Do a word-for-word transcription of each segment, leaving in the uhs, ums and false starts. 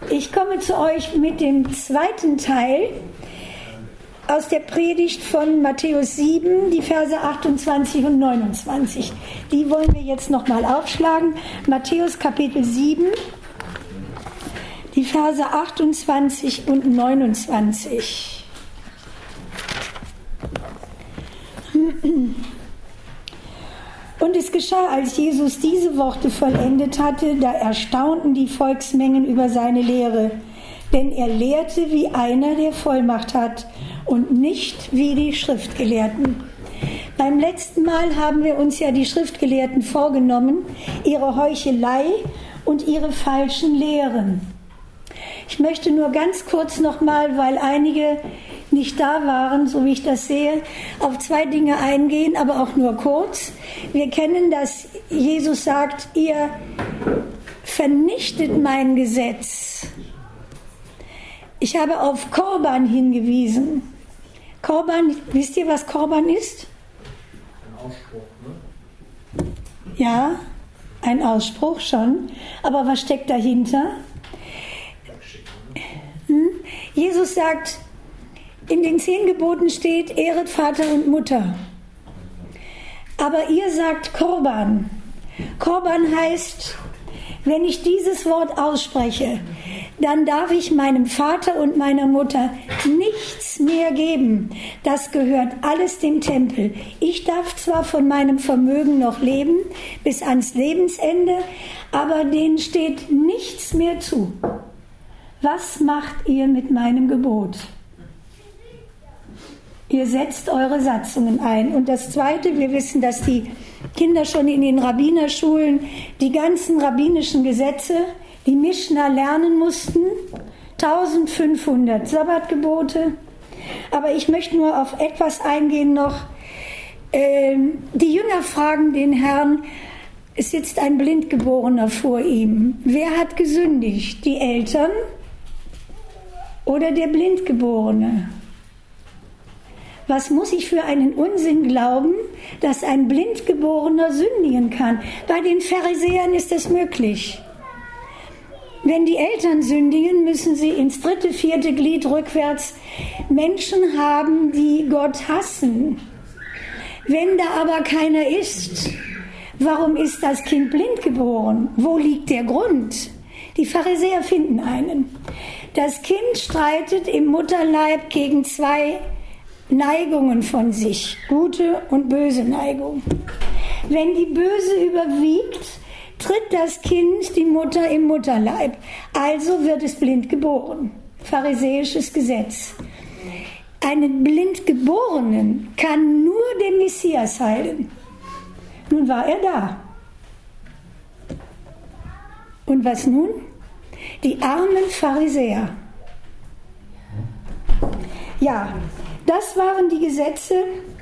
Ich komme zu euch mit dem zweiten Teil aus der Predigt von Matthäus sieben, die Verse achtundzwanzig und neunundzwanzig. Die wollen wir jetzt nochmal aufschlagen. Matthäus Kapitel sieben, die Verse achtundzwanzig und neunundzwanzig. Und es geschah, als Jesus diese Worte vollendet hatte, da erstaunten die Volksmengen über seine Lehre, denn er lehrte wie einer, der Vollmacht hat, und nicht wie die Schriftgelehrten. Beim letzten Mal haben wir uns ja die Schriftgelehrten vorgenommen, ihre Heuchelei und ihre falschen Lehren. Ich möchte nur ganz kurz nochmal, weil einige nicht da waren, so wie ich das sehe, auf zwei Dinge eingehen, aber auch nur kurz. Wir kennen, dass Jesus sagt, ihr vernichtet mein Gesetz. Ich habe auf Korban hingewiesen. Korban, wisst ihr, was Korban ist? Ein Ausspruch, ne? Ja, ein Ausspruch schon. Aber was steckt dahinter? Hm? Jesus sagt, in den zehn Geboten steht, ehret Vater und Mutter. Aber ihr sagt Korban. Korban heißt, wenn ich dieses Wort ausspreche, dann darf ich meinem Vater und meiner Mutter nichts mehr geben. Das gehört alles dem Tempel. Ich darf zwar von meinem Vermögen noch leben, bis ans Lebensende, aber denen steht nichts mehr zu. Was macht ihr mit meinem Gebot? Ihr setzt eure Satzungen ein. Und das Zweite, wir wissen, dass die Kinder schon in den Rabbinerschulen die ganzen rabbinischen Gesetze, die Mischna lernen mussten, eintausendfünfhundert Sabbatgebote. Aber ich möchte nur auf etwas eingehen noch. Ähm, die Jünger fragen den Herrn, es sitzt ein Blindgeborener vor ihm. Wer hat gesündigt? Die Eltern oder der Blindgeborene? Was muss ich für einen Unsinn glauben, dass ein Blindgeborener sündigen kann? Bei den Pharisäern ist es möglich. Wenn die Eltern sündigen, müssen sie ins dritte, vierte Glied rückwärts Menschen haben, die Gott hassen. Wenn da aber keiner ist, warum ist das Kind blind geboren? Wo liegt der Grund? Die Pharisäer finden einen. Das Kind streitet im Mutterleib gegen zwei Neigungen von sich, gute und böse Neigung. Wenn die böse überwiegt, tritt das Kind die Mutter im Mutterleib, also wird es blind geboren. Pharisäisches Gesetz. Einen Blindgeborenen kann nur der Messias heilen. Nun war er da. Und was nun? Die armen Pharisäer. Ja, das waren die Gesetze,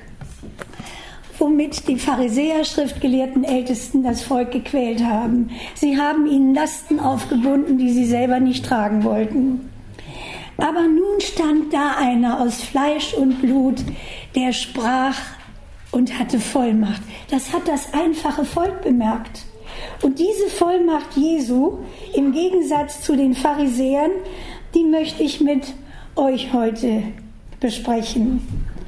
womit die Pharisäer, Schriftgelehrten, Ältesten das Volk gequält haben. Sie haben ihnen Lasten aufgebunden, die sie selber nicht tragen wollten. Aber nun stand da einer aus Fleisch und Blut, der sprach und hatte Vollmacht. Das hat das einfache Volk bemerkt. Und diese Vollmacht Jesu, im Gegensatz zu den Pharisäern, die möchte ich mit euch heute besprechen.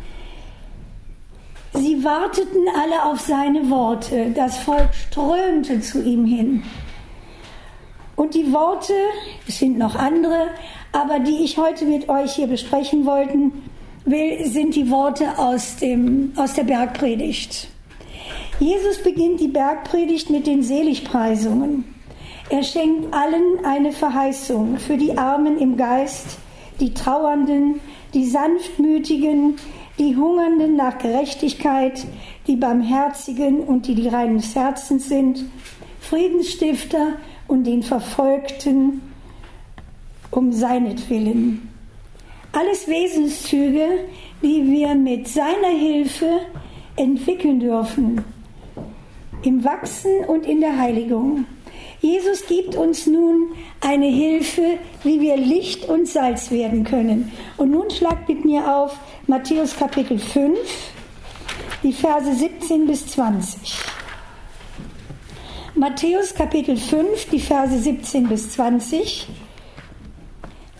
Sie warteten alle auf seine Worte. Das Volk strömte zu ihm hin. Und die Worte, es sind noch andere, aber die ich heute mit euch hier besprechen wollten, will, sind die Worte aus, dem, aus der Bergpredigt. Jesus beginnt die Bergpredigt mit den Seligpreisungen. Er schenkt allen eine Verheißung für die Armen im Geist, die Trauernden, die Sanftmütigen, die Hungernden nach Gerechtigkeit, die Barmherzigen und die, die rein des Herzens sind, Friedensstifter und den Verfolgten um seinetwillen. Alles Wesenszüge, die wir mit seiner Hilfe entwickeln dürfen, im Wachsen und in der Heiligung. Jesus gibt uns nun eine Hilfe, wie wir Licht und Salz werden können. Und nun schlagt mit mir auf Matthäus Kapitel fünf, die Verse siebzehn bis zwanzig. Matthäus Kapitel fünf, die Verse siebzehn bis zwanzig.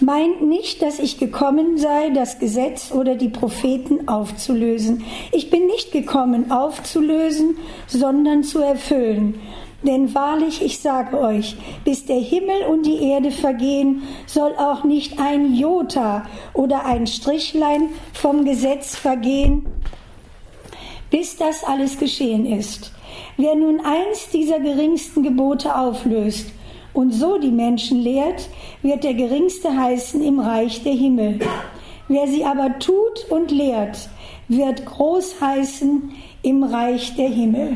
Meint nicht, dass ich gekommen sei, das Gesetz oder die Propheten aufzulösen. Ich bin nicht gekommen, aufzulösen, sondern zu erfüllen. Denn wahrlich, ich sage euch, bis der Himmel und die Erde vergehen, soll auch nicht ein Jota oder ein Strichlein vom Gesetz vergehen, bis das alles geschehen ist. Wer nun eins dieser geringsten Gebote auflöst und so die Menschen lehrt, wird der Geringste heißen im Reich der Himmel. Wer sie aber tut und lehrt, wird groß heißen im Reich der Himmel.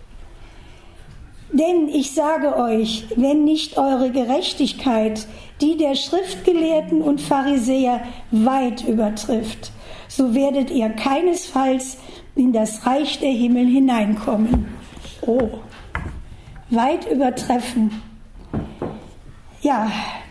Denn ich sage euch, wenn nicht eure Gerechtigkeit die der Schriftgelehrten und Pharisäer weit übertrifft, so werdet ihr keinesfalls in das Reich der Himmel hineinkommen. Oh, weit übertreffen. Ja,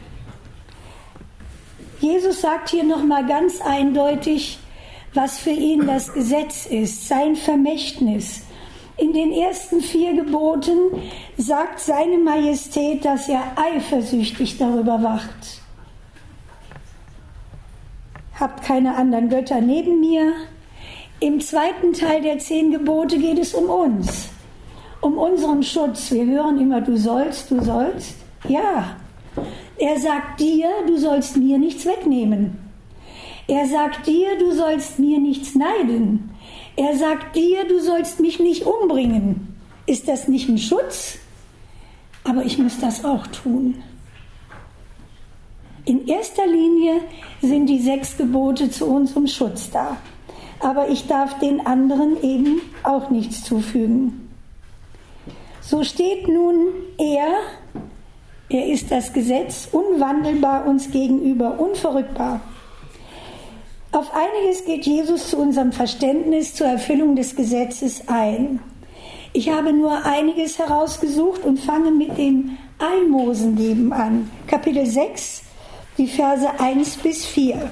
Jesus sagt hier nochmal ganz eindeutig, was für ihn das Gesetz ist, sein Vermächtnis. In den ersten vier Geboten sagt seine Majestät, dass er eifersüchtig darüber wacht. Habt keine anderen Götter neben mir. Im zweiten Teil der zehn Gebote geht es um uns, um unseren Schutz. Wir hören immer, du sollst, du sollst. Ja, er sagt dir, du sollst mir nichts wegnehmen. Er sagt dir, du sollst mir nichts neiden. Er sagt dir, du sollst mich nicht umbringen. Ist das nicht ein Schutz? Aber ich muss das auch tun. In erster Linie sind die sechs Gebote zu unserem Schutz da. Aber ich darf den anderen eben auch nichts zufügen. So steht nun er, er ist das Gesetz, unwandelbar uns gegenüber, unverrückbar. Auf einiges geht Jesus zu unserem Verständnis zur Erfüllung des Gesetzes ein. Ich habe nur einiges herausgesucht und fange mit dem Almosengeben an. Kapitel sechs, die Verse eins bis vier.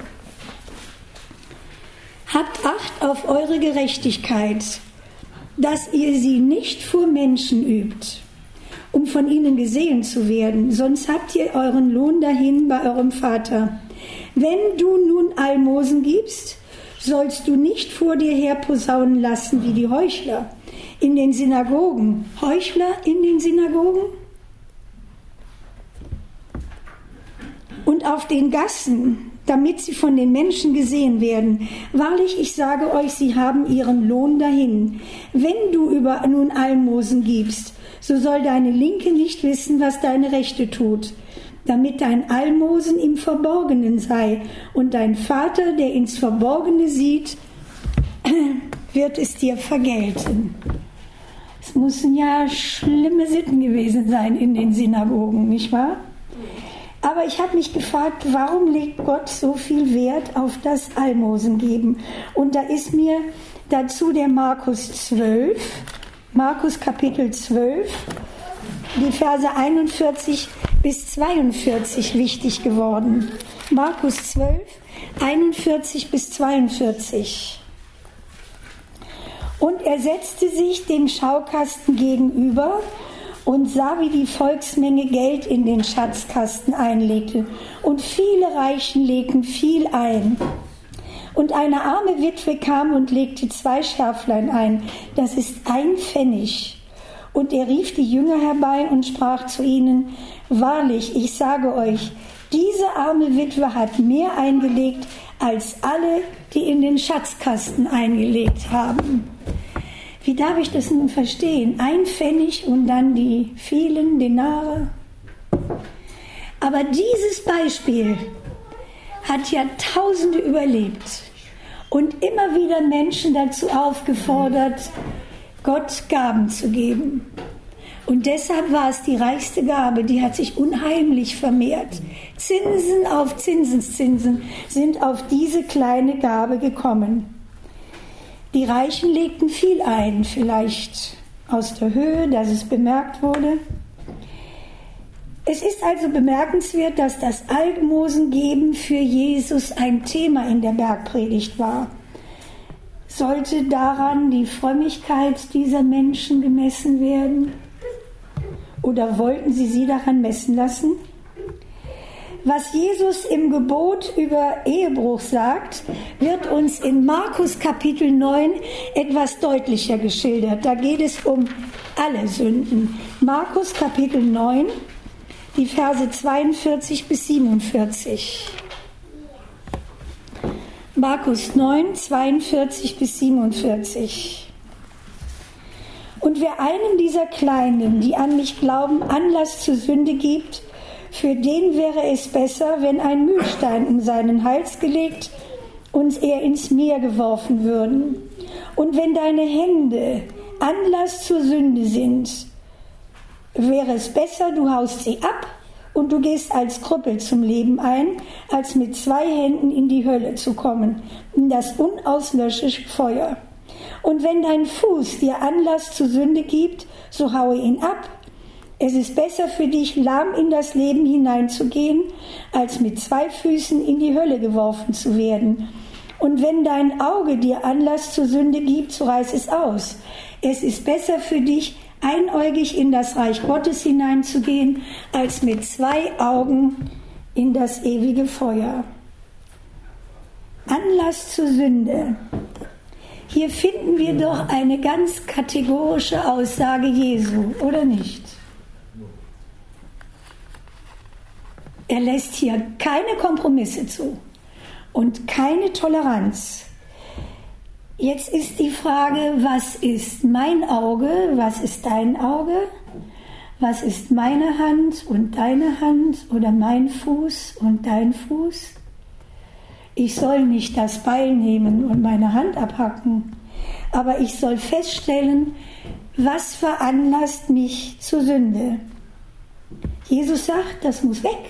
Habt Acht auf eure Gerechtigkeit, dass ihr sie nicht vor Menschen übt, um von ihnen gesehen zu werden, sonst habt ihr euren Lohn dahin bei eurem Vater. Wenn du nun Almosen gibst, sollst du nicht vor dir her posaunen lassen wie die Heuchler in den Synagogen. Heuchler in den Synagogen? Und auf den Gassen, damit sie von den Menschen gesehen werden. Wahrlich, ich sage euch, sie haben ihren Lohn dahin. Wenn du über nun Almosen gibst, so soll deine Linke nicht wissen, was deine Rechte tut, damit dein Almosen im Verborgenen sei. Und dein Vater, der ins Verborgene sieht, wird es dir vergelten. Es müssen ja schlimme Sitten gewesen sein in den Synagogen, nicht wahr? Aber ich habe mich gefragt, warum legt Gott so viel Wert auf das Almosengeben? Und da ist mir dazu der Markus zwölf, Markus Kapitel zwölf, die Verse einundvierzig bis zweiundvierzig wichtig geworden. Markus zwölf, einundvierzig bis zweiundvierzig. Und er setzte sich dem Schaukasten gegenüber und sah, wie die Volksmenge Geld in den Schatzkasten einlegte. Und viele Reichen legten viel ein. Und eine arme Witwe kam und legte zwei Scherflein ein. Das ist ein Pfennig. Und er rief die Jünger herbei und sprach zu ihnen, wahrlich, ich sage euch, diese arme Witwe hat mehr eingelegt, als alle, die in den Schatzkasten eingelegt haben. Wie darf ich das nun verstehen? Ein Pfennig und dann die vielen Denare. Aber dieses Beispiel hat Jahrtausende überlebt und immer wieder Menschen dazu aufgefordert, Gott Gaben zu geben. Und deshalb war es die reichste Gabe, die hat sich unheimlich vermehrt. Zinsen auf Zinseszinsen sind auf diese kleine Gabe gekommen. Die Reichen legten viel ein, vielleicht aus der Höhe, dass es bemerkt wurde. Es ist also bemerkenswert, dass das Almosengeben für Jesus ein Thema in der Bergpredigt war. Sollte daran die Frömmigkeit dieser Menschen gemessen werden? Oder wollten sie sie daran messen lassen? Was Jesus im Gebot über Ehebruch sagt, wird uns in Markus Kapitel neun etwas deutlicher geschildert. Da geht es um alle Sünden. Markus Kapitel neun, die Verse zweiundvierzig bis siebenundvierzig. Markus neun, zweiundvierzig bis siebenundvierzig. Und wer einem dieser Kleinen, die an mich glauben, Anlass zur Sünde gibt, für den wäre es besser, wenn ein Mühlstein um seinen Hals gelegt und er ins Meer geworfen würden. Und wenn deine Hände Anlass zur Sünde sind, wäre es besser, du haust sie ab und du gehst als Krüppel zum Leben ein, als mit zwei Händen in die Hölle zu kommen, in das unauslöschliche Feuer. Und wenn dein Fuß dir Anlass zur Sünde gibt, so haue ihn ab. Es ist besser für dich, lahm in das Leben hineinzugehen, als mit zwei Füßen in die Hölle geworfen zu werden. Und wenn dein Auge dir Anlass zur Sünde gibt, so reiß es aus. Es ist besser für dich, einäugig in das Reich Gottes hineinzugehen, als mit zwei Augen in das ewige Feuer. Anlass zur Sünde. Hier finden wir doch eine ganz kategorische Aussage Jesu, oder nicht? Er lässt hier keine Kompromisse zu und keine Toleranz. Jetzt ist die Frage, was ist mein Auge, was ist dein Auge, was ist meine Hand und deine Hand oder mein Fuß und dein Fuß? Ich soll nicht das Beil nehmen und meine Hand abhacken, aber ich soll feststellen, was veranlasst mich zur Sünde. Jesus sagt, das muss weg.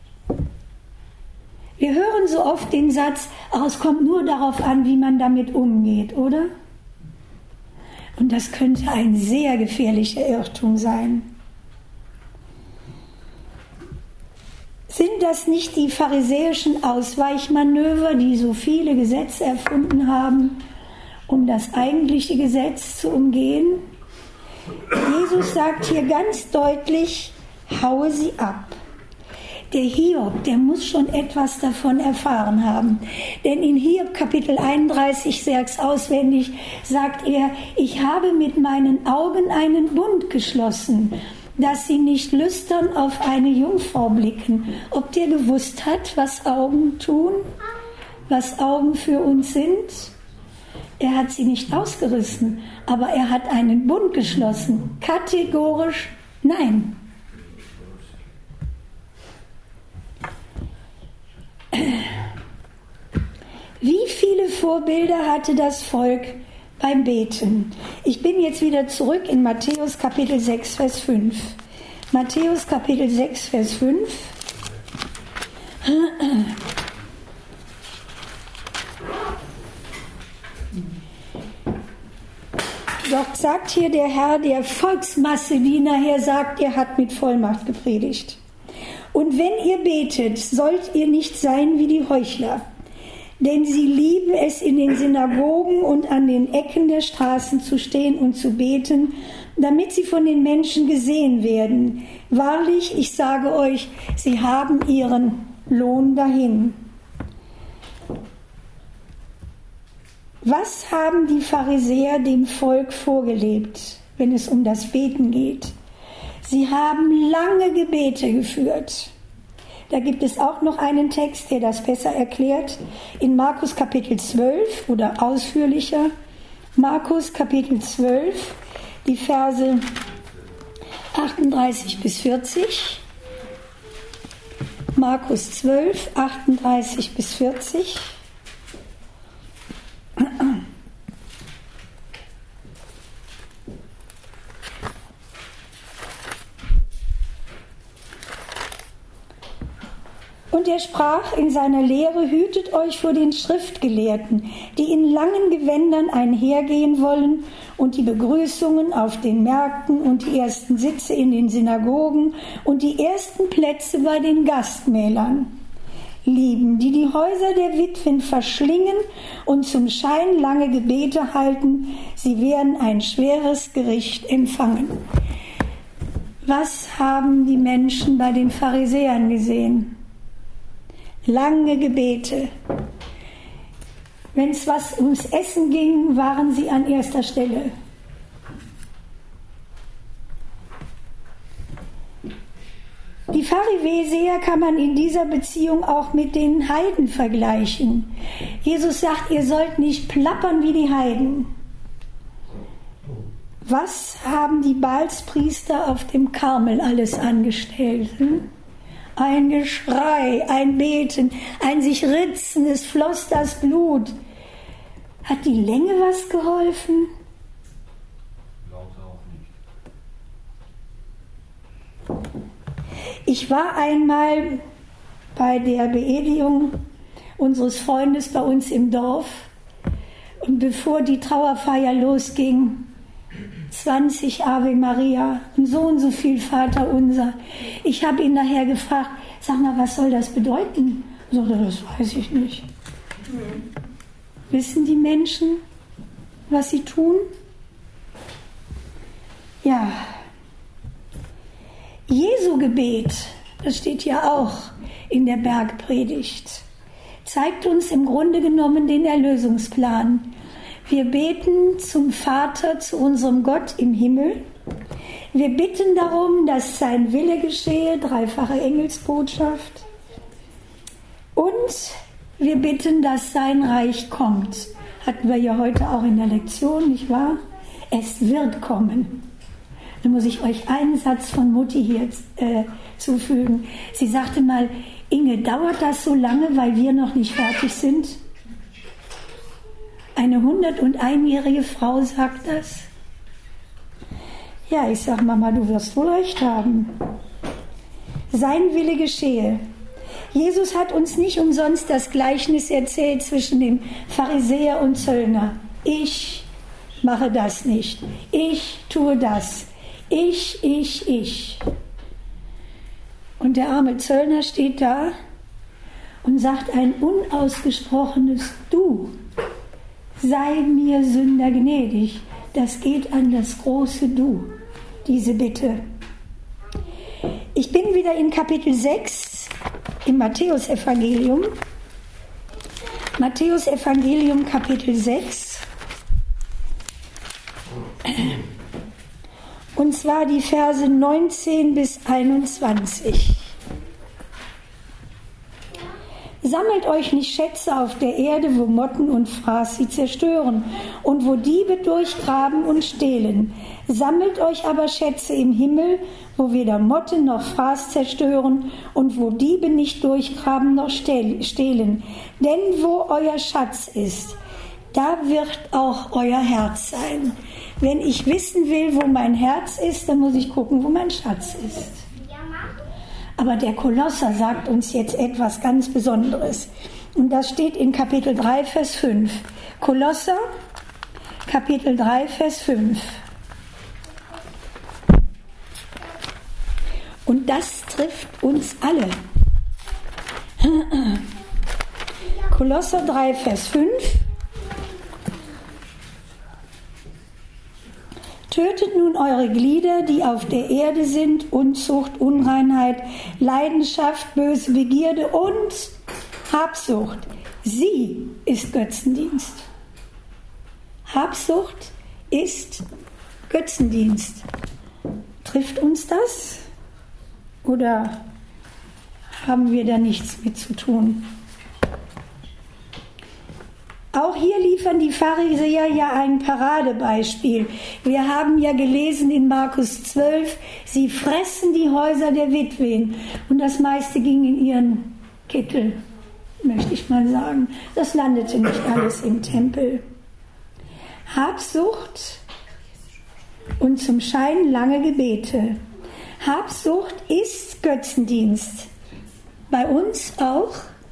Wir hören so oft den Satz, oh, es kommt nur darauf an, wie man damit umgeht, oder? Und das könnte ein sehr gefährlicher Irrtum sein. Sind das nicht die pharisäischen Ausweichmanöver, die so viele Gesetze erfunden haben, um das eigentliche Gesetz zu umgehen? Jesus sagt hier ganz deutlich, haue sie ab. Der Hiob, der muss schon etwas davon erfahren haben. Denn in Hiob Kapitel einunddreißig, sechs auswendig, sagt er, ich habe mit meinen Augen einen Bund geschlossen, dass sie nicht lüstern auf eine Jungfrau blicken. Ob der gewusst hat, was Augen tun, was Augen für uns sind? Er hat sie nicht ausgerissen, aber er hat einen Bund geschlossen. Kategorisch nein. Wie viele Vorbilder hatte das Volk beim Beten? Ich bin jetzt wieder zurück in Matthäus Kapitel sechs, Vers fünf. Matthäus Kapitel sechs, Vers fünf. Dort sagt hier der Herr der Volksmasse, die nachher sagt, er hat mit Vollmacht gepredigt. Und wenn ihr betet, sollt ihr nicht sein wie die Heuchler, denn sie lieben es, in den Synagogen und an den Ecken der Straßen zu stehen und zu beten, damit sie von den Menschen gesehen werden. Wahrlich, ich sage euch, sie haben ihren Lohn dahin. Was haben die Pharisäer dem Volk vorgelebt, wenn es um das Beten geht? Sie haben lange Gebete geführt. Da gibt es auch noch einen Text, der das besser erklärt. In Markus Kapitel zwölf oder ausführlicher. Markus Kapitel zwölf, die Verse achtunddreißig bis vierzig. Markus zwölf, achtunddreißig bis vierzig. Und er sprach in seiner Lehre, hütet euch vor den Schriftgelehrten, die in langen Gewändern einhergehen wollen und die Begrüßungen auf den Märkten und die ersten Sitze in den Synagogen und die ersten Plätze bei den Gastmählern lieben, die die Häuser der Witwen verschlingen und zum Schein lange Gebete halten, sie werden ein schweres Gericht empfangen. Was haben die Menschen bei den Pharisäern gesehen? lange Gebete. Wenn es was ums Essen ging, waren sie an erster Stelle. Die Pharisäer kann man in dieser Beziehung auch mit den Heiden vergleichen. Jesus sagt, ihr sollt nicht plappern wie die Heiden. Was haben die Baalspriester auf dem Karmel alles angestellt? Hm? Ein Geschrei, ein Beten, ein sich ritzen, es floss das Blut. Hat die Länge was geholfen? Ich war einmal bei der Beerdigung unseres Freundes bei uns im Dorf und bevor die Trauerfeier losging, zwanzig Ave Maria und so und so viel Vater unser. Ich habe ihn nachher gefragt, sag mal, was soll das bedeuten? Ich sagte, das weiß ich nicht. Mhm. Wissen die Menschen, was sie tun? Ja. Jesu Gebet, das steht ja auch in der Bergpredigt, zeigt uns im Grunde genommen den Erlösungsplan. Wir beten zum Vater, zu unserem Gott im Himmel. Wir bitten darum, dass sein Wille geschehe, dreifache Engelsbotschaft. Und wir bitten, dass sein Reich kommt. Hatten wir ja heute auch in der Lektion, nicht wahr? Es wird kommen. Da muss ich euch einen Satz von Mutti hier äh, zufügen. Sie sagte mal, Inge, dauert das so lange, weil wir noch nicht fertig sind? Eine hunderteinjährige Frau sagt das. Ja, ich sag Mama, du wirst wohl recht haben. Sein Wille geschehe. Jesus hat uns nicht umsonst das Gleichnis erzählt zwischen dem Pharisäer und Zöllner. Ich mache das nicht. Ich tue das. Ich, ich, ich. Und der arme Zöllner steht da und sagt ein unausgesprochenes Du. Sei mir Sünder gnädig. Das geht an das große Du, diese Bitte. Ich bin wieder in Kapitel sechs im Matthäusevangelium. Matthäusevangelium Kapitel sechs. Und zwar die Verse neunzehn bis einundzwanzig. Sammelt euch nicht Schätze auf der Erde, wo Motten und Fraß sie zerstören und wo Diebe durchgraben und stehlen. Sammelt euch aber Schätze im Himmel, wo weder Motten noch Fraß zerstören und wo Diebe nicht durchgraben noch stehlen. Denn wo euer Schatz ist, da wird auch euer Herz sein. Wenn ich wissen will, wo mein Herz ist, dann muss ich gucken, wo mein Schatz ist. Aber der Kolosser sagt uns jetzt etwas ganz Besonderes. Und das steht in Kapitel drei, Vers fünf. Kolosser, Kapitel drei, Vers fünf. Und das trifft uns alle. Kolosser drei, Vers fünf. Tötet nun eure Glieder, die auf der Erde sind, Unzucht, Unreinheit, Leidenschaft, böse Begierde und Habsucht. Sie ist Götzendienst. Habsucht ist Götzendienst. Trifft uns das? Oder haben wir da nichts mit zu tun? Auch hier liefern die Pharisäer ja ein Paradebeispiel. Wir haben ja gelesen in Markus zwölf, sie fressen die Häuser der Witwen. Und das meiste ging in ihren Kittel, möchte ich mal sagen. Das landete nicht alles im Tempel. Habsucht und zum Schein lange Gebete. Habsucht ist Götzendienst. Bei uns auch.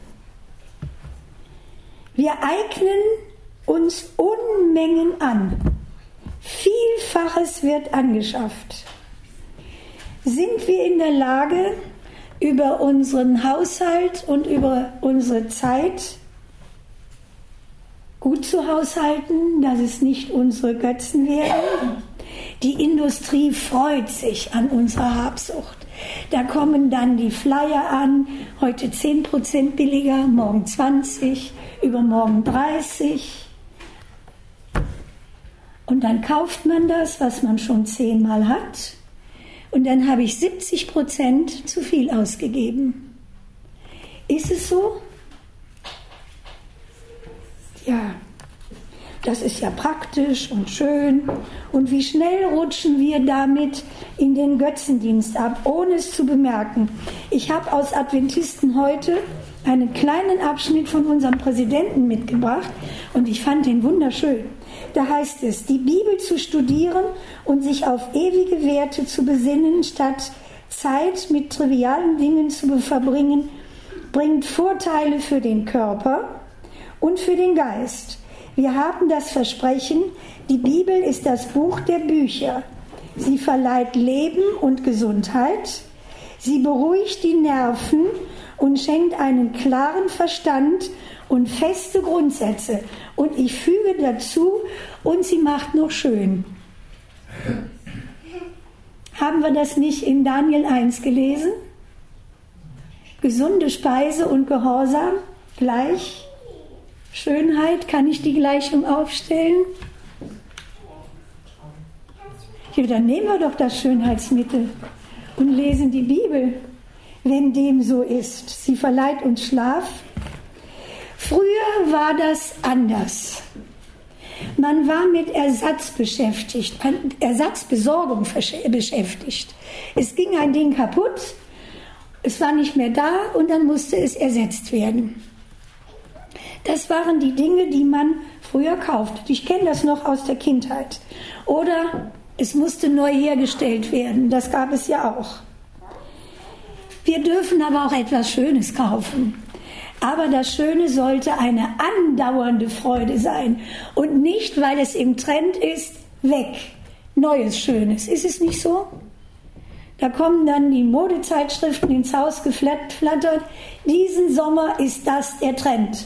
Wir eignen uns Unmengen an. Vielfaches wird angeschafft. Sind wir in der Lage, über unseren Haushalt und über unsere Zeit gut zu haushalten, dass es nicht unsere Götzen werden? Die Industrie freut sich an unserer Habsucht. Da kommen dann die Flyer an, heute zehn Prozent billiger, morgen zwanzig, übermorgen dreißig. Und dann kauft man das, was man schon zehnmal hat. Und dann habe ich siebzig Prozent zu viel ausgegeben. Ist es so? Ja, das ist ja praktisch und schön. Und wie schnell rutschen wir damit in den Götzendienst ab, ohne es zu bemerken. Ich habe aus Adventisten heute einen kleinen Abschnitt von unserem Präsidenten mitgebracht und ich fand den wunderschön. Da heißt es, die Bibel zu studieren und sich auf ewige Werte zu besinnen, statt Zeit mit trivialen Dingen zu verbringen, bringt Vorteile für den Körper und für den Geist. Wir haben das Versprechen, die Bibel ist das Buch der Bücher. Sie verleiht Leben und Gesundheit, sie beruhigt die Nerven und schenkt einen klaren Verstand und feste Grundsätze. Und ich füge dazu, und sie macht noch schön. Haben wir das nicht in Daniel eins gelesen? Gesunde Speise und Gehorsam gleich Schönheit. Kann ich die Gleichung aufstellen? Ja, dann nehmen wir doch das Schönheitsmittel und lesen die Bibel, wenn dem so ist. Sie verleiht uns Schlaf. Früher war das anders. Man war mit Ersatz beschäftigt, Ersatzbesorgung beschäftigt. Es ging ein Ding kaputt, es war nicht mehr da und dann musste es ersetzt werden. Das waren die Dinge, die man früher kaufte. Ich kenne das noch aus der Kindheit. Oder es musste neu hergestellt werden, das gab es ja auch. Wir dürfen aber auch etwas Schönes kaufen. Aber das Schöne sollte eine andauernde Freude sein und nicht, weil es im Trend ist, weg. Neues Schönes. Ist es nicht so? Da kommen dann die Modezeitschriften ins Haus geflattert. Diesen Sommer ist das der Trend.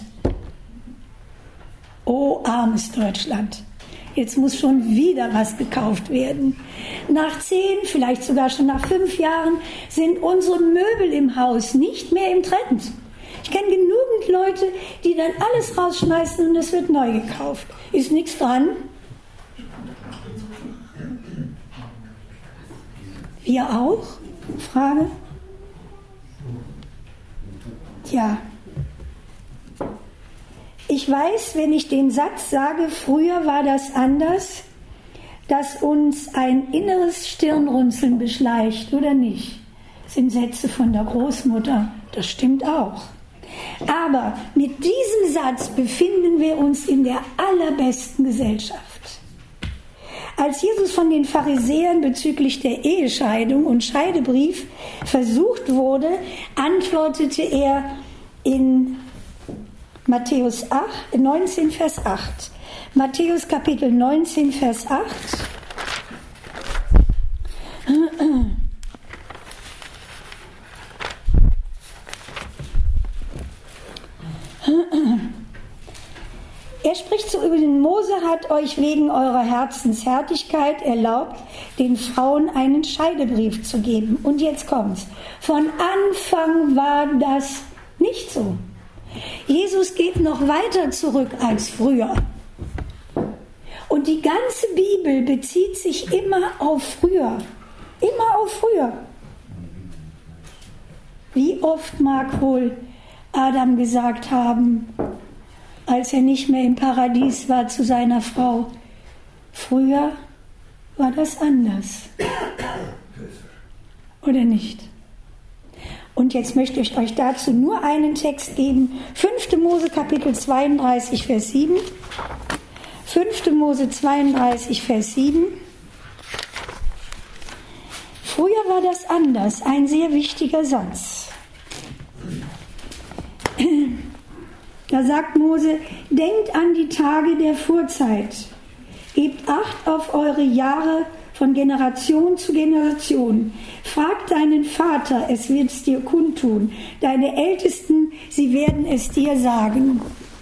Oh, armes Deutschland. Jetzt muss schon wieder was gekauft werden. Nach zehn, vielleicht sogar schon nach fünf Jahren sind unsere Möbel im Haus nicht mehr im Trend. Ich kenne genügend Leute, die dann alles rausschmeißen und es wird neu gekauft. Ist nichts dran. Wir auch? Frage. Tja. Ich weiß, wenn ich den Satz sage, früher war das anders, dass uns ein inneres Stirnrunzeln beschleicht, oder nicht? Das sind Sätze von der Großmutter, das stimmt auch. Aber mit diesem Satz befinden wir uns in der allerbesten Gesellschaft. Als Jesus von den Pharisäern bezüglich der Ehescheidung und Scheidebrief versucht wurde, antwortete er in Matthäus acht, neunzehn, Vers acht. Matthäus Kapitel neunzehn, Vers acht. Er spricht so über den Mose, hat euch wegen eurer Herzenshärtigkeit erlaubt, den Frauen einen Scheidebrief zu geben. Und jetzt kommt's. Von Anfang war das nicht so. Jesus geht noch weiter zurück als früher. Und die ganze Bibel bezieht sich immer auf früher. Immer auf früher. Wie oft mag wohl Adam gesagt haben, als er nicht mehr im Paradies war, zu seiner Frau, früher war das anders. Oder nicht? Und jetzt möchte ich euch dazu nur einen Text geben. fünfte Mose Kapitel zweiunddreißig, Vers sieben. fünfte Mose zweiunddreißig, Vers sieben. Früher war das anders, ein sehr wichtiger Satz. Da sagt Mose, denkt an die Tage der Vorzeit. Gebt Acht auf eure Jahre von Generation zu Generation. Frag deinen Vater, es wird es dir kundtun. Deine Ältesten, sie werden es dir sagen.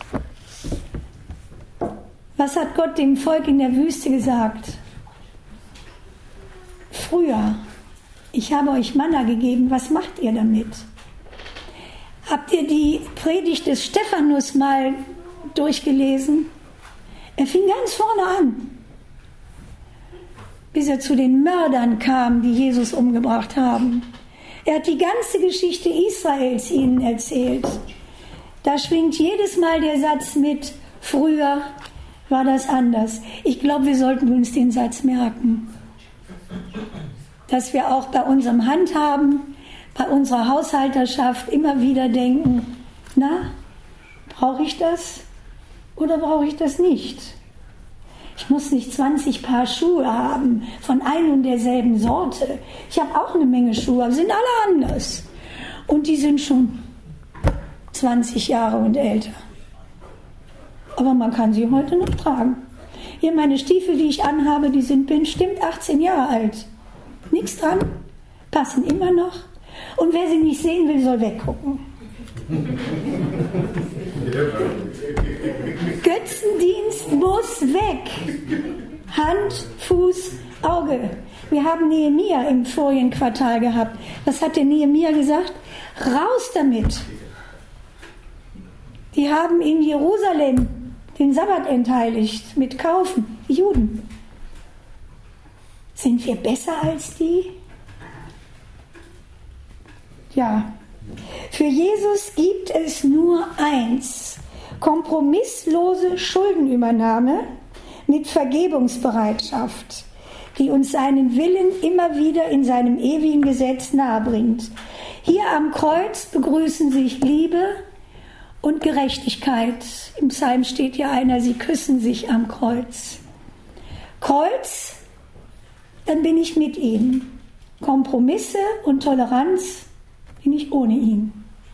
Was hat Gott dem Volk in der Wüste gesagt? Früher, ich habe euch Manna gegeben, was macht ihr damit? Habt ihr die Predigt des Stephanus mal durchgelesen? Er fing ganz vorne an, bis er zu den Mördern kam, die Jesus umgebracht haben. Er hat die ganze Geschichte Israels ihnen erzählt. Da schwingt jedes Mal der Satz mit, früher war das anders. Ich glaube, wir sollten uns den Satz merken. Dass wir auch bei unserem Handhaben, bei unserer Haushalterschaft immer wieder denken, na, brauche ich das oder brauche ich das nicht? Ich muss nicht zwanzig Paar Schuhe haben von ein und derselben Sorte. Ich habe auch eine Menge Schuhe, aber sind alle anders. Und die sind schon zwanzig Jahre und älter. Aber man kann sie heute noch tragen. Hier meine Stiefel, die ich anhabe, die sind bestimmt achtzehn Jahre alt. Nichts dran, passen immer noch. Und wer sie nicht sehen will, soll weggucken. Götzendienst muss weg. Hand, Fuß, Auge. Wir haben Nehemia im vorigen Quartal gehabt. Was hat der Nehemia gesagt? Raus damit. Die haben in Jerusalem den Sabbat entheiligt mit Kaufen, die Juden. Sind wir besser als die? Ja, für Jesus gibt es nur eins: kompromisslose Schuldenübernahme mit Vergebungsbereitschaft, die uns seinen Willen immer wieder in seinem ewigen Gesetz nahebringt. Hier am Kreuz begrüßen sich Liebe und Gerechtigkeit. Im Psalm steht ja einer, sie küssen sich am Kreuz. Kreuz, dann bin ich mit ihm. Kompromisse und Toleranz bin ich ohne ihn.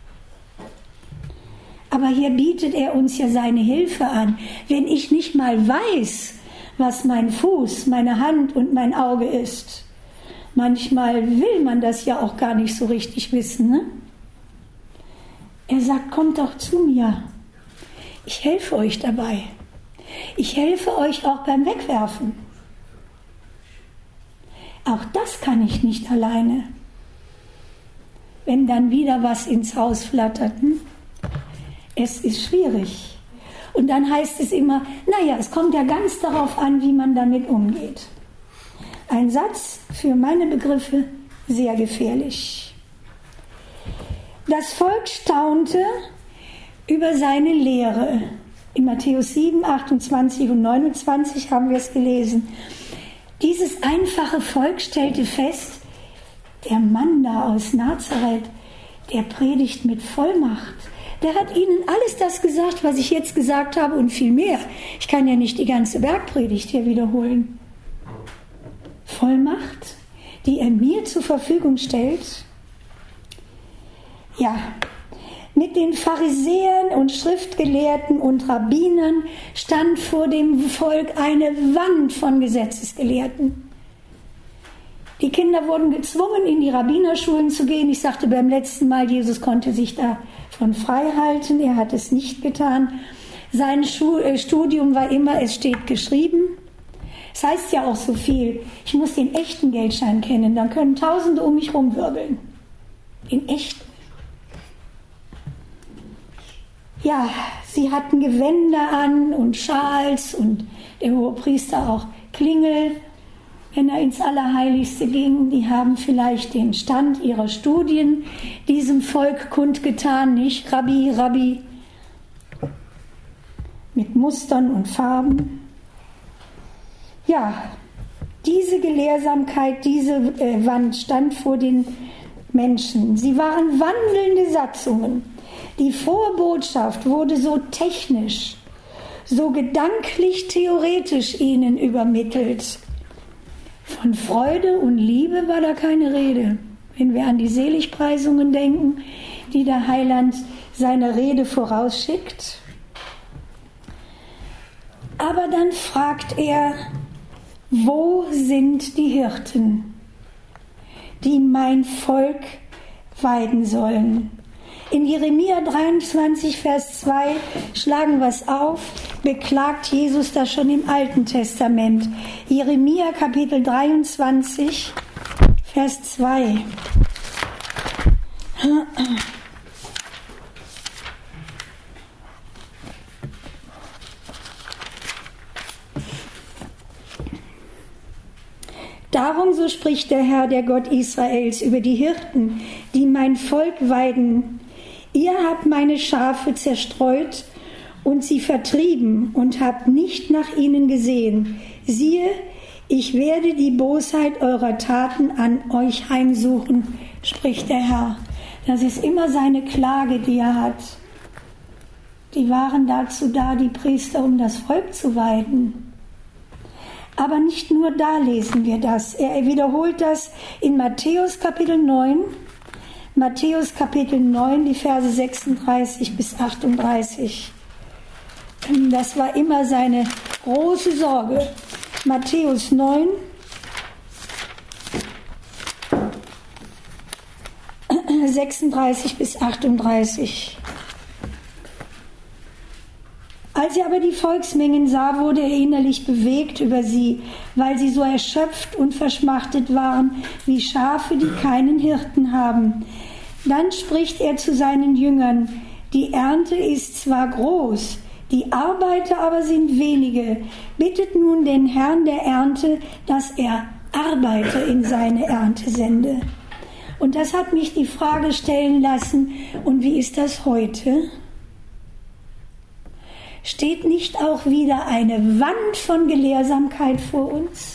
Aber hier bietet er uns ja seine Hilfe an. Wenn ich nicht mal weiß, was mein Fuß, meine Hand und mein Auge ist, manchmal will man das ja auch gar nicht so richtig wissen, ne? Er sagt, kommt doch zu mir. Ich helfe euch dabei. Ich helfe euch auch beim Wegwerfen. Auch das kann ich nicht alleine. Wenn dann wieder was ins Haus flattert, hm? Es ist schwierig. Und dann heißt es immer, naja, es kommt ja ganz darauf an, wie man damit umgeht. Ein Satz, für meine Begriffe sehr gefährlich. Das Volk staunte über seine Lehre. In Matthäus sieben, achtundzwanzig und neunundzwanzig haben wir es gelesen. Dieses einfache Volk stellte fest, der Mann da aus Nazareth, der predigt mit Vollmacht. Der hat ihnen alles das gesagt, was ich jetzt gesagt habe und viel mehr. Ich kann ja nicht die ganze Bergpredigt hier wiederholen. Vollmacht, die er mir zur Verfügung stellt. Ja, mit den Pharisäern und Schriftgelehrten und Rabbinern stand vor dem Volk eine Wand von Gesetzesgelehrten. Die Kinder wurden gezwungen, in die Rabbinerschulen zu gehen. Ich sagte beim letzten Mal, Jesus konnte sich davon frei halten. Er hat es nicht getan. Sein Studium war immer, es steht geschrieben. Es heißt ja auch so viel, ich muss den echten Geldschein kennen, dann können Tausende um mich rumwirbeln. Den echten. Ja, sie hatten Gewänder an und Schals und der Hohepriester auch Klingel, wenn er ins Allerheiligste ging. Die haben vielleicht den Stand ihrer Studien diesem Volk kundgetan, nicht Rabbi, Rabbi, mit Mustern und Farben. Ja, diese Gelehrsamkeit, diese äh, Wand stand vor den Menschen. Sie waren wandelnde Satzungen. Die frohe Botschaft wurde so technisch, so gedanklich theoretisch ihnen übermittelt. Von Freude und Liebe war da keine Rede. Wenn wir an die Seligpreisungen denken, die der Heiland seiner Rede vorausschickt. Aber dann fragt er, wo sind die Hirten, die mein Volk weiden sollen? In Jeremia dreiundzwanzig, Vers zwei schlagen wir es auf, beklagt Jesus das schon im Alten Testament. Jeremia Kapitel dreiundzwanzig, Vers zwei. Darum, so spricht der Herr, der Gott Israels, über die Hirten, die mein Volk weiden. Ihr habt meine Schafe zerstreut und sie vertrieben und habt nicht nach ihnen gesehen. Siehe, ich werde die Bosheit eurer Taten an euch heimsuchen, spricht der Herr. Das ist immer seine Klage, die er hat. Die waren dazu da, die Priester, um das Volk zu weiden. Aber nicht nur da lesen wir das. Er wiederholt das in Matthäus Kapitel neun. Matthäus Kapitel neun, die Verse sechsunddreißig bis achtunddreißig. Das war immer seine große Sorge. Matthäus neun, sechsunddreißig bis achtunddreißig. Als er aber die Volksmengen sah, wurde er innerlich bewegt über sie, weil sie so erschöpft und verschmachtet waren, wie Schafe, die keinen Hirten haben. Dann spricht er zu seinen Jüngern: Die Ernte ist zwar groß, die Arbeiter aber sind wenige. Bittet nun den Herrn der Ernte, dass er Arbeiter in seine Ernte sende. Und das hat mich die Frage stellen lassen, und wie ist das heute? Steht nicht auch wieder eine Wand von Gelehrsamkeit vor uns?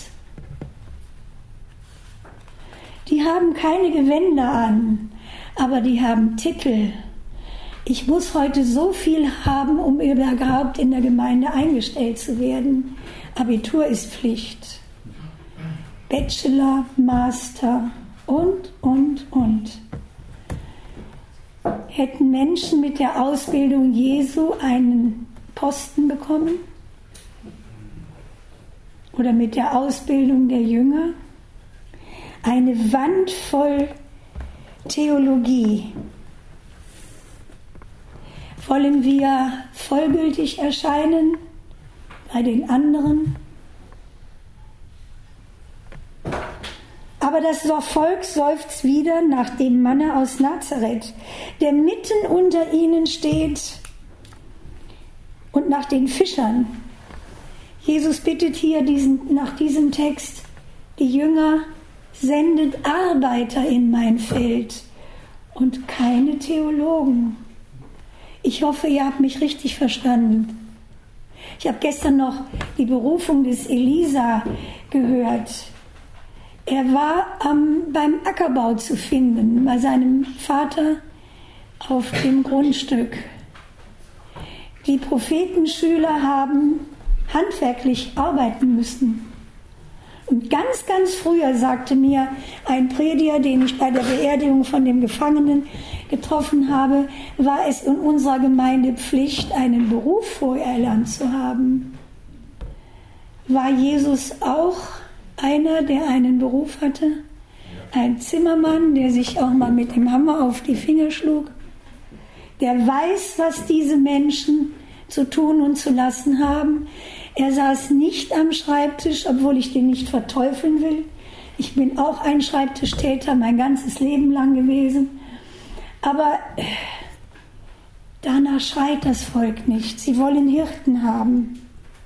Die haben keine Gewänder an, aber die haben Titel. Ich muss heute so viel haben, um überhaupt in der Gemeinde eingestellt zu werden. Abitur ist Pflicht. Bachelor, Master und, und, und. Hätten Menschen mit der Ausbildung Jesu einen Posten bekommen? Oder mit der Ausbildung der Jünger? Eine Wand voll Theologie. Wollen wir vollgültig erscheinen bei den anderen? Aber das Volk seufzt wieder nach dem Manne aus Nazareth, der mitten unter ihnen steht, und nach den Fischern. Jesus bittet hier diesen, nach diesem Text die Jünger: Sendet Arbeiter in mein Feld und keine Theologen. Ich hoffe, ihr habt mich richtig verstanden. Ich habe gestern noch die Berufung des Elisa gehört. Er war ähm, beim Ackerbau zu finden, bei seinem Vater auf dem Grundstück. Die Prophetenschüler haben handwerklich arbeiten müssen. Und ganz, ganz früher sagte mir ein Prediger, den ich bei der Beerdigung von dem Gefangenen getroffen habe, war es in unserer Gemeinde Pflicht, einen Beruf vorher erlernt zu haben. War Jesus auch einer, der einen Beruf hatte? Ein Zimmermann, der sich auch mal mit dem Hammer auf die Finger schlug? Der weiß, was diese Menschen zu tun und zu lassen haben. Er saß nicht am Schreibtisch, obwohl ich den nicht verteufeln will. Ich bin auch ein Schreibtischtäter mein ganzes Leben lang gewesen. Aber danach schreit das Volk nicht. Sie wollen Hirten haben.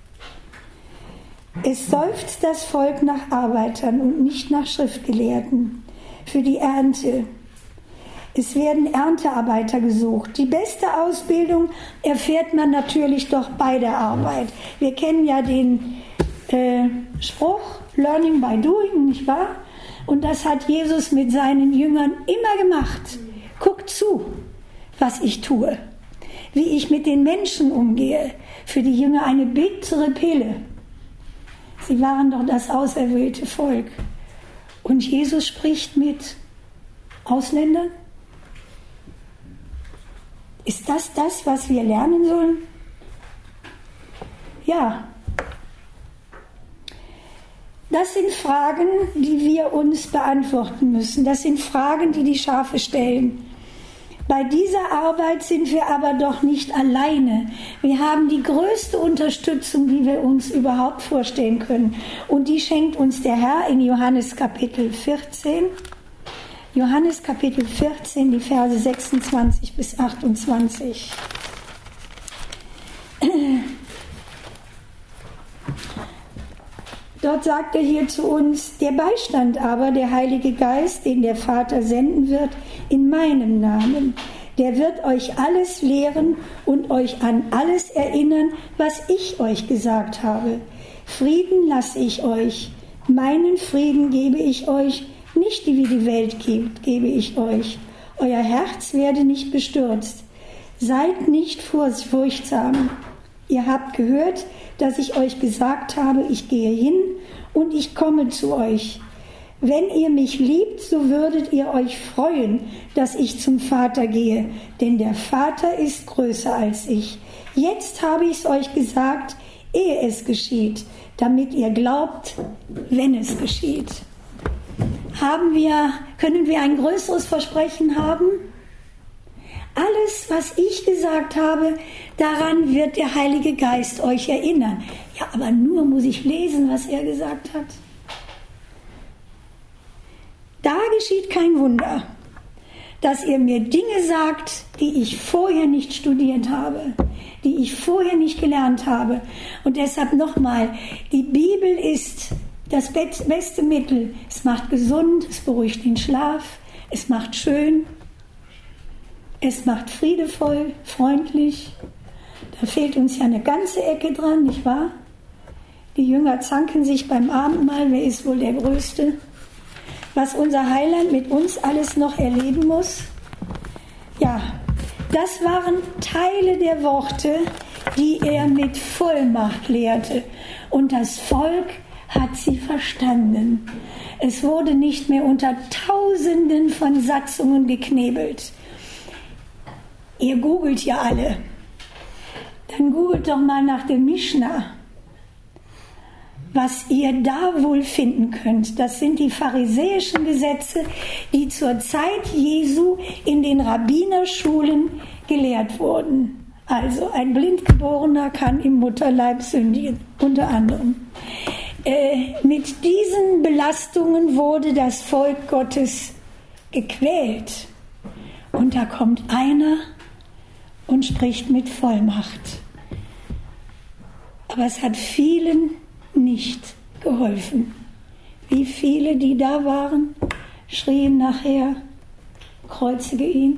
Es seufzt das Volk nach Arbeitern und nicht nach Schriftgelehrten für die Ernte. Es werden Erntearbeiter gesucht. Die beste Ausbildung erfährt man natürlich doch bei der Arbeit. Wir kennen ja den äh, Spruch, Learning by Doing, nicht wahr? Und das hat Jesus mit seinen Jüngern immer gemacht. Guckt zu, was ich tue, wie ich mit den Menschen umgehe. Für die Jünger eine bittere Pille. Sie waren doch das auserwählte Volk. Und Jesus spricht mit Ausländern? Ist das das, was wir lernen sollen? Ja. Das sind Fragen, die wir uns beantworten müssen. Das sind Fragen, die die Schafe stellen. Bei dieser Arbeit sind wir aber doch nicht alleine. Wir haben die größte Unterstützung, die wir uns überhaupt vorstellen können. Und die schenkt uns der Herr in Johannes Kapitel vierzehn. Johannes Kapitel vierzehn, die Verse sechsundzwanzig bis achtundzwanzig. Dort sagt er hier zu uns: Der Beistand aber, der Heilige Geist, den der Vater senden wird, in meinem Namen, der wird euch alles lehren und euch an alles erinnern, was ich euch gesagt habe. Frieden lasse ich euch, meinen Frieden gebe ich euch, nicht die wie die Welt gibt, gebe ich euch. Euer Herz werde nicht bestürzt. Seid nicht furchtsam. Ihr habt gehört, dass ich euch gesagt habe, ich gehe hin und ich komme zu euch. Wenn ihr mich liebt, so würdet ihr euch freuen, dass ich zum Vater gehe, denn der Vater ist größer als ich. Jetzt habe ich es euch gesagt, ehe es geschieht, damit ihr glaubt, wenn es geschieht. Haben wir, können wir ein größeres Versprechen haben? Alles, was ich gesagt habe, daran wird der Heilige Geist euch erinnern. Ja, aber nur muss ich lesen, was er gesagt hat. Da geschieht kein Wunder, dass ihr mir Dinge sagt, die ich vorher nicht studiert habe, die ich vorher nicht gelernt habe. Und deshalb nochmal, die Bibel ist das beste Mittel. Es macht gesund, es beruhigt den Schlaf, es macht schön, es macht friedevoll, freundlich. Da fehlt uns ja eine ganze Ecke dran, nicht wahr? Die Jünger zanken sich beim Abendmahl, wer ist wohl der Größte? Was unser Heiland mit uns alles noch erleben muss? Ja, das waren Teile der Worte, die er mit Vollmacht lehrte. Und das Volk hat sie verstanden. Es wurde nicht mehr unter Tausenden von Satzungen geknebelt. Ihr googelt ja alle. Dann googelt doch mal nach dem Mischna, was ihr da wohl finden könnt. Das sind die pharisäischen Gesetze, die zur Zeit Jesu in den Rabbinerschulen gelehrt wurden. Also ein Blindgeborener kann im Mutterleib sündigen, unter anderem. Äh, mit diesen Belastungen wurde das Volk Gottes gequält. Und da kommt einer und spricht mit Vollmacht. Aber es hat vielen nicht geholfen. Wie viele, die da waren, schrien nachher, kreuzige ihn.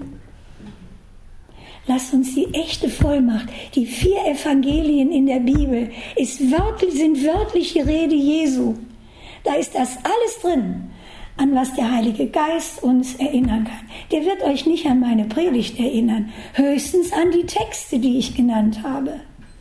Lass uns die echte Vollmacht, die vier Evangelien in der Bibel, ist wörtlich, sind wörtliche Rede Jesu. Da ist das alles drin, an was der Heilige Geist uns erinnern kann. Der wird euch nicht an meine Predigt erinnern, höchstens an die Texte, die ich genannt habe.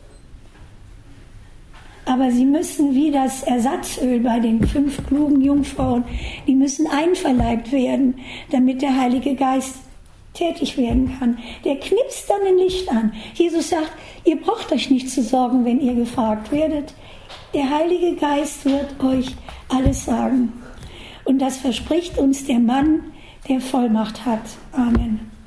Aber sie müssen wie das Ersatzöl bei den fünf klugen Jungfrauen, die müssen einverleibt werden, damit der Heilige Geist tätig werden kann. Der knipst dann ein Licht an. Jesus sagt, ihr braucht euch nicht zu sorgen, wenn ihr gefragt werdet. Der Heilige Geist wird euch alles sagen. Und das verspricht uns der Mann, der Vollmacht hat. Amen.